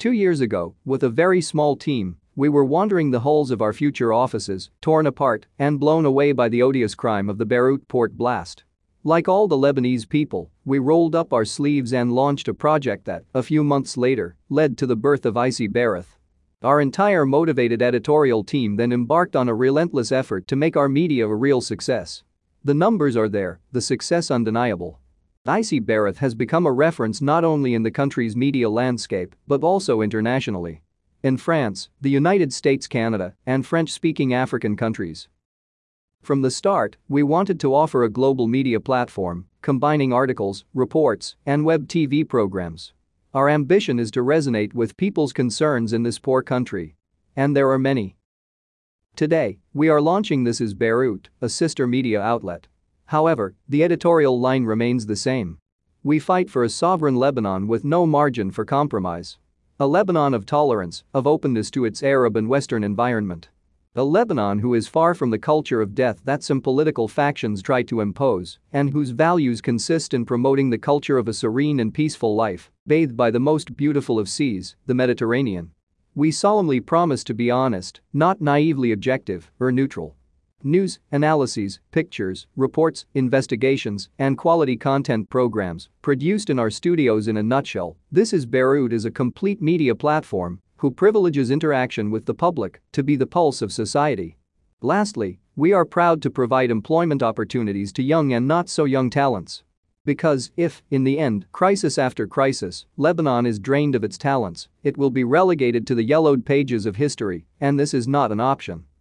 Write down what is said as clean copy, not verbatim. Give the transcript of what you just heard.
2 years ago, with a very small team, we were wandering the halls of our future offices, torn apart and blown away by the odious crime of the Beirut port blast. Like all the Lebanese people, we rolled up our sleeves and launched a project that, a few months later, led to the birth of Icy Beirut. Our entire motivated editorial team then embarked on a relentless effort to make our media a real success. The numbers are there, the success undeniable. Icy Beirut has become a reference not only in the country's media landscape but also internationally. In France, the United States, Canada, and French-speaking African countries. From the start, we wanted to offer a global media platform, combining articles, reports, and web TV programs. Our ambition is to resonate with people's concerns in this poor country. And there are many. Today, we are launching This Is Beirut, a sister media outlet. However, the editorial line remains the same. We fight for a sovereign Lebanon with no margin for compromise. A Lebanon of tolerance, of openness to its Arab and Western environment. A Lebanon who is far from the culture of death that some political factions try to impose, and whose values consist in promoting the culture of a serene and peaceful life, bathed by the most beautiful of seas, the Mediterranean. We solemnly promise to be honest, not naively objective or neutral. News, analyses, pictures, reports, investigations, and quality content programs produced in our studios. In a nutshell, This Is Beirut is a complete media platform who privileges interaction with the public to be the pulse of society. Lastly, we are proud to provide employment opportunities to young and not so young talents. Because if, in the end, crisis after crisis, Lebanon is drained of its talents, it will be relegated to the yellowed pages of history, and this is not an option.